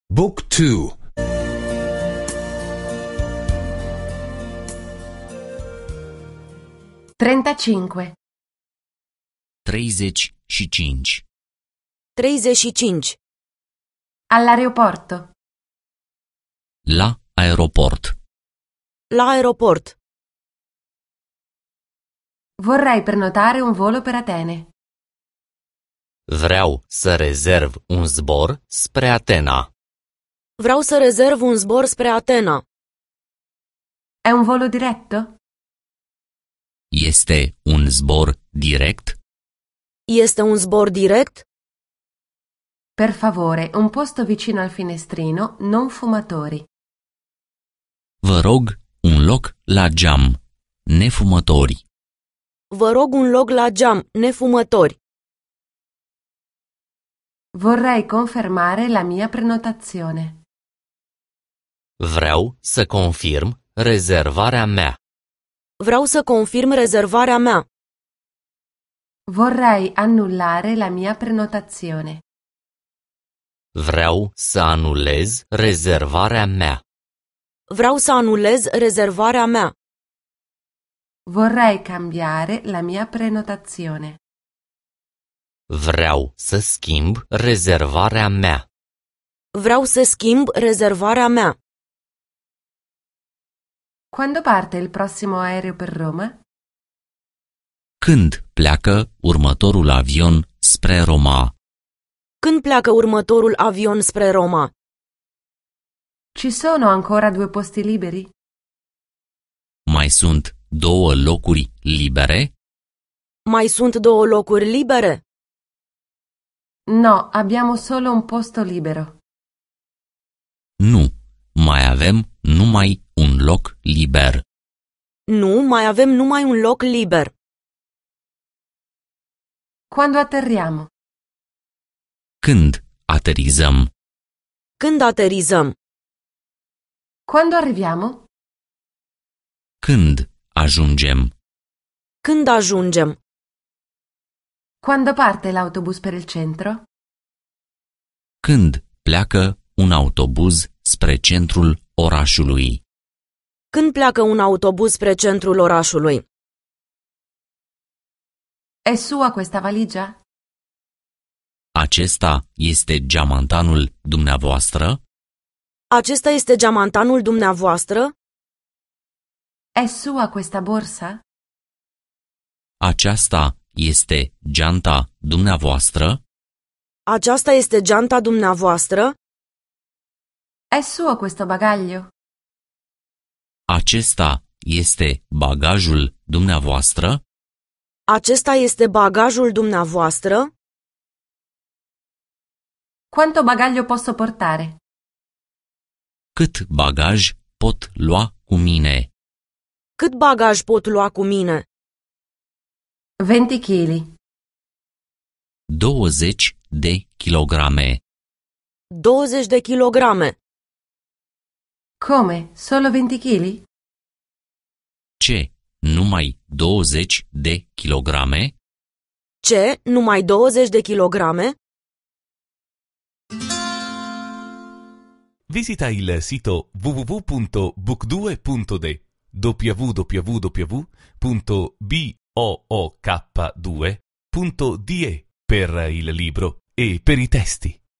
Book 2. 35. 35. 35. All'aeroporto. La aeroport. La aeroport. Vorrei prenotare un volo per Atene. Vreau să rezerv un zbor spre Atena. Vreau să rezerv un zbor spre Atena. È un volo diretto? Este un zbor direct? Este un zbor direct? Per favore, un posto vicino al finestrino, non fumatori. Vă rog un loc la geam, nefumători. Vă rog un loc la geam, nefumători. Vorrei confermare la mia prenotazione. Vreau să confirm rezervarea mea. Vreau să confirm rezervarea mea. Vorrei annullare la mia prenotazione. Vreau să anulez rezervarea mea. Vreau să anulez rezervarea mea. Vorrei cambiare la mia prenotazione. Vreau să schimb rezervarea mea. Vreau să schimb rezervarea mea. Quando parte il prossimo aereo per Roma? Când pleacă următorul avion spre Roma? Când pleacă următorul avion spre Roma? Ci sono ancora 2 posti liberi? Mai sunt 2 locuri libere? Mai sunt 2 locuri libere? No, abbiamo solo un posto libero. Nu, mai avem numai un loc liber. Nu, mai avem numai un loc liber. Quando atterriamo? Când aterizăm? Când aterizăm? Quando arriviamo? Când ajungem? Când ajungem? Quando parte l'autobus per il centro? Când pleacă un autobuz spre centrul orașului? Când pleacă un autobuz spre centrul orașului? È sua questa valigia? Acesta este geamantanul dumneavoastră? Acesta este geamantanul dumneavoastră? È sua questa borsa? Aceasta este geanta dumneavoastră? Aceasta este geanta dumneavoastră? È suo questo bagaglio? Acesta este bagajul dumneavoastră? Acesta este bagajul dumneavoastră? Quanto bagaglio posso portare? Cât bagaj pot lua cu mine? Cât bagaj pot lua cu mine? 20 kg. 20 de kilograme. 20 de kilograme. Come? Solo 20 kg? Ce? Numai 20 de kilograme? Ce? Numai 20 de kilograme? Visita il sito www.book2.de www.book2.de per il libro e per i testi.